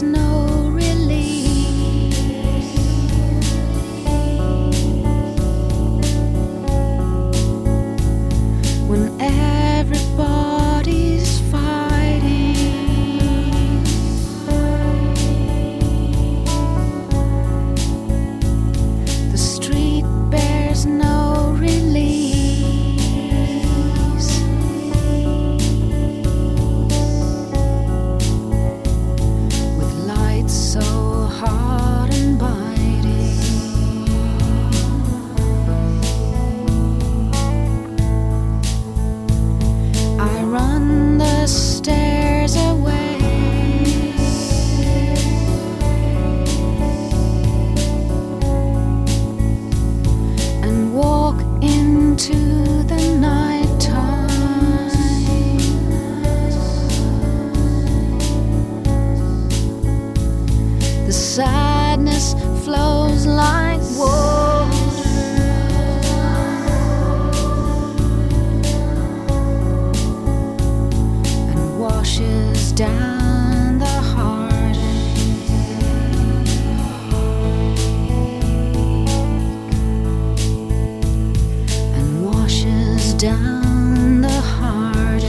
there's no relief. When everybody's fighting, the street bears no release. With lights so hot and biting, I run the stairs away and walk into the nighttime. The sadness flows like water and washes down the heartache, and washes down the heartache.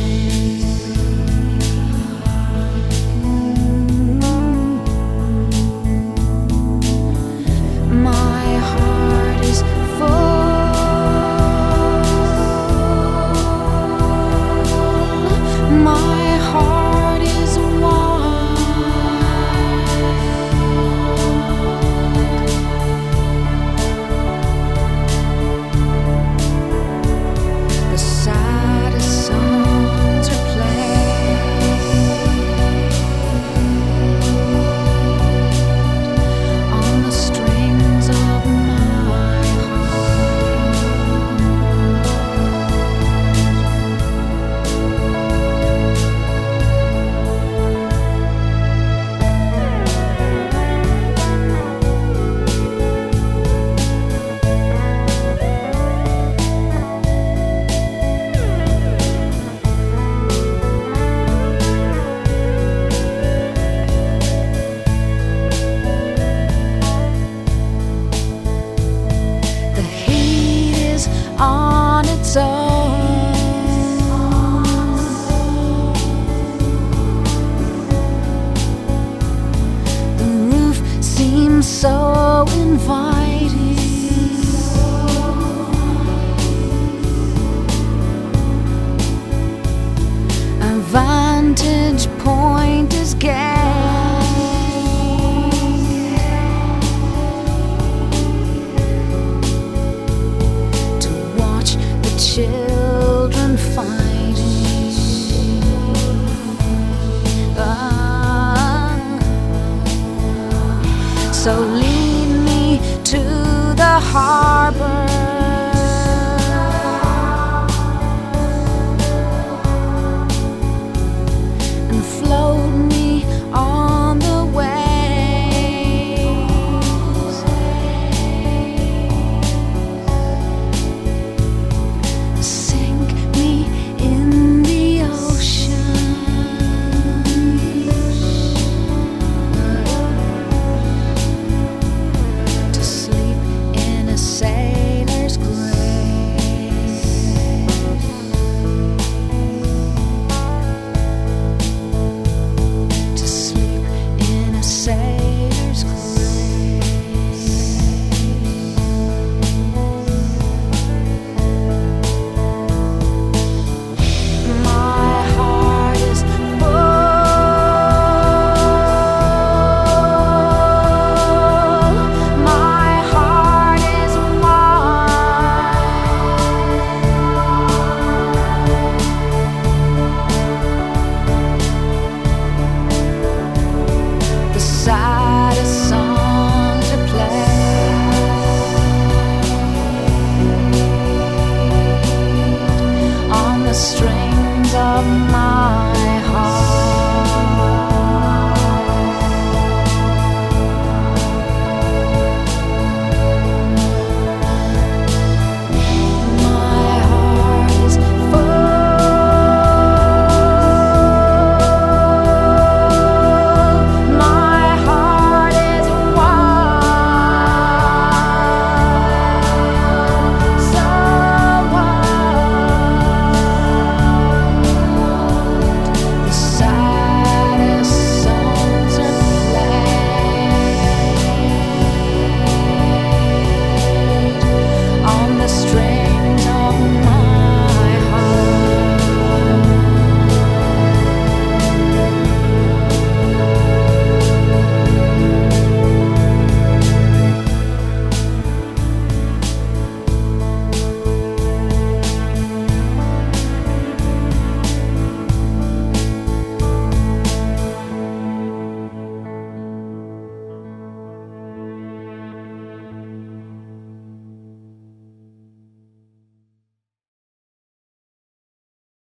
My heart is full. My heart is wide. The saddest songs are played on the strings of my The heat is on its own. The roof seems so inviting. A vantage point is gained to watch the children fighting. So lead me to the heart.